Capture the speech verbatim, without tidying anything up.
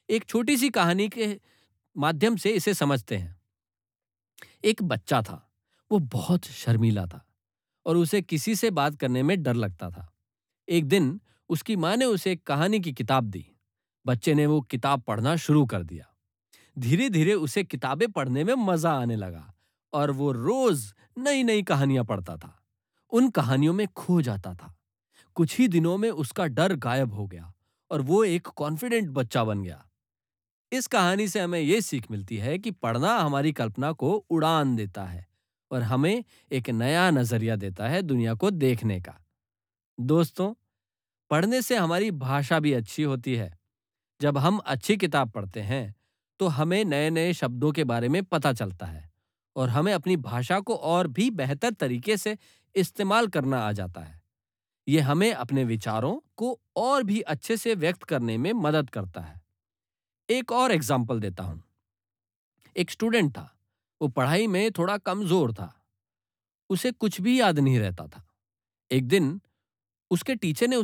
एक छोटी सी कहानी के माध्यम से इसे समझते हैं। एक बच्चा था, वो बहुत शर्मीला था और उसे किसी से बात करने में डर लगता था। एक दिन उसकी माँ ने उसे एक कहानी की किताब दी। बच्चे ने वो किताब पढ़ना शुरू कर दिया। धीरे धीरे उसे किताबें पढ़ने में मजा आने लगा और वो रोज नई नई कहानियां पढ़ता था। उन कहानियों में खो जाता था। कुछ ही दिनों में उसका डर गायब हो गया और वो एक कॉन्फिडेंट बच्चा बन गया। इस कहानी से हमें ये सीख मिलती है कि पढ़ना हमारी कल्पना को उड़ान देता है और हमें एक नया नजरिया देता है दुनिया को देखने का। दोस्तों, पढ़ने से हमारी भाषा भी अच्छी होती है। जब हम अच्छी किताब पढ़ते हैं तो हमें नए नए शब्दों के बारे में पता चलता है और हमें अपनी भाषा को और भी बेहतर तरीके से इस्तेमाल करना आ जाता है। ये हमें अपने विचारों को और भी अच्छे से व्यक्त करने में मदद करता है। एक और एग्जाम्पल देता हूं। एक स्टूडेंट था। वो पढ़ाई में थोड़ा कमजोर था। उसे कुछ भी याद नहीं रहता था। एक दिन उसके टीचर ने